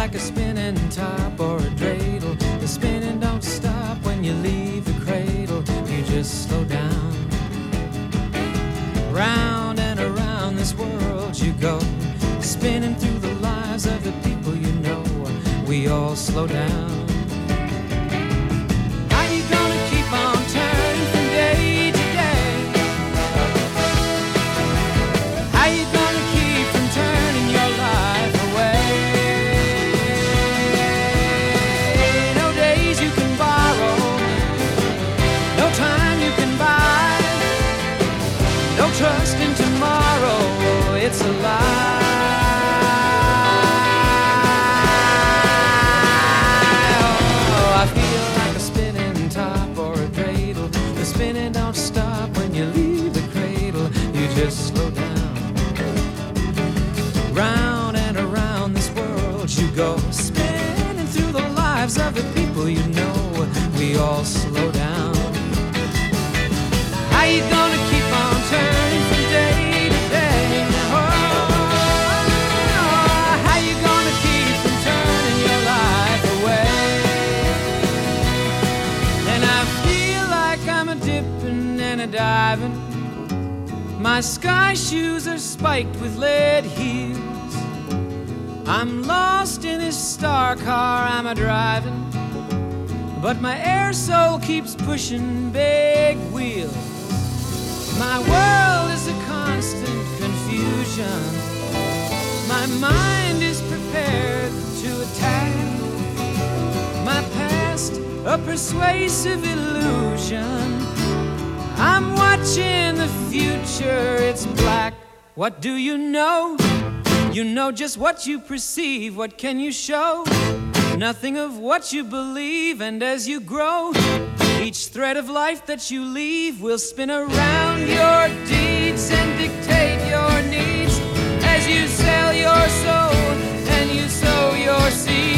like a spinning top or a dreidel. The spinning don't stop when you leave the cradle. You just slow down. Round and around this world you go, spinning through the lives of the people you know. We all slow down. How you gonna keep on turning from day to day? How you gonna keep from turning your life away? No days you can borrow, no time you can buy, no trust in tomorrow, it's a lie. Oh, I feel like a spinning top or a dreidel. The spinning don't stop when you leave the cradle. You just slow down. Round and around this world you go, spinning through the lives of the people you know. We all slow down. How you gonna keep on turning from day to day? Oh, how you gonna keep from turning your life away? And I feel like I'm a dipping and a diving. My sky shoes are spiked with lead heels. I'm lost in this star car I'm a driving, but my air soul keeps pushing big wheels. My world is a constant confusion. My mind is prepared to attack. My past, a persuasive illusion. I'm watching the future, it's black. What do you know? You know just what you perceive. What can you show? Nothing of what you believe. And as you grow, each thread of life that you leave will spin around your deeds and dictate your needs as you sell your soul and you sow your seed.